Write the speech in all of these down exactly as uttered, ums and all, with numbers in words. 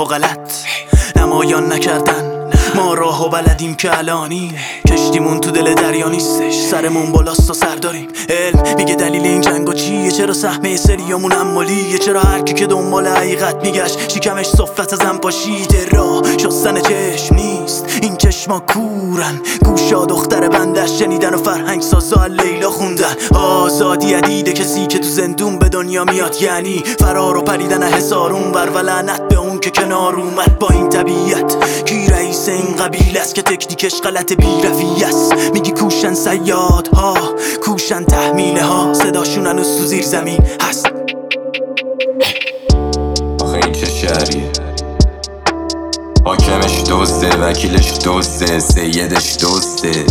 و غلط نمایان نکردن ما راه و بلدیم که الانی کشتیمون تو دل دریا نیستش، سرمون بالاست و سر داریم. علم میگه دلیل این جنگا چیه، چرا سهم سریامون امالیه، چرا هر کی که دنبال حقیقت میگشت شکمش صفت ازم پاشیده. راه شستن چشم نیست این چشما کورن، گوشا دختر بندش شنیدن و فرهنگ سازا لیلا خوندن. آزادی دیده کسی که تو زندون به دنیا میاد، یعنی فرار و پریدن هزارون ور و لعنت به اون که کنار اومد با این طبیعت. کی رئیس این قبیله است که تکنیکش غلط بی‌رویه است؟ میگی کوشن صیادها، کوشن تحمیله ها، صداشون هنوز تو زیر زمین هست. آخه این چه شهریه؟ حاکمش دزده، وکیلش دزده، سیدش دزده.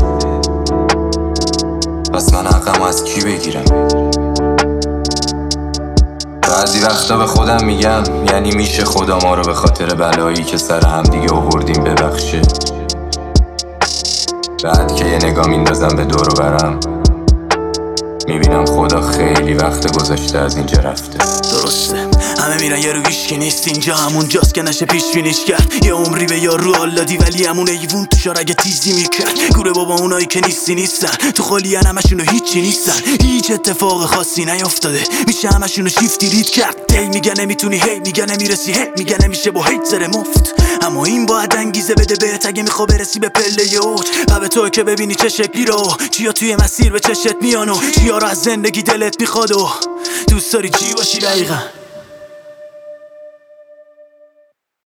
پس من حقم از کی بگیرم؟ بعضی وقتا به خودم میگم یعنی میشه خدا ما رو به خاطر بلایی که سر هم دیگه آوردیم ببخشه. بعد که یه نگاه میندازم به دور و برم میبینم خدا خیلی وقت گذشته از اینجا رفته. درسته همه میرن یه رو هیچکی نیست اینجا، همون جاست که نشه پیش بینیش کرد. یه عمری به یار رو حال دادی ولی همون ایوون تو شارگه تیزی میکرد. گوره بابا اونایی که نیستی نیستن، تو خالیان همشونو هیچی نیستن، هیچ اتفاق خاصی نیافتاده، میشه همشونو شیفتی رید کرد. هی میگه نمیتونی، هی میگه نمیرسی، هی میگه نمیشه با هیت زره مفت. اما این باید انگیزه بده بهت اگه میخوا برسی به پله اوج. و به تو که ببینی چه شکلی رو، چیا توی مسیر به چشت میانو، چیا رو از زندگی دلت میخواد و دوست داری چی باشی دقیقا.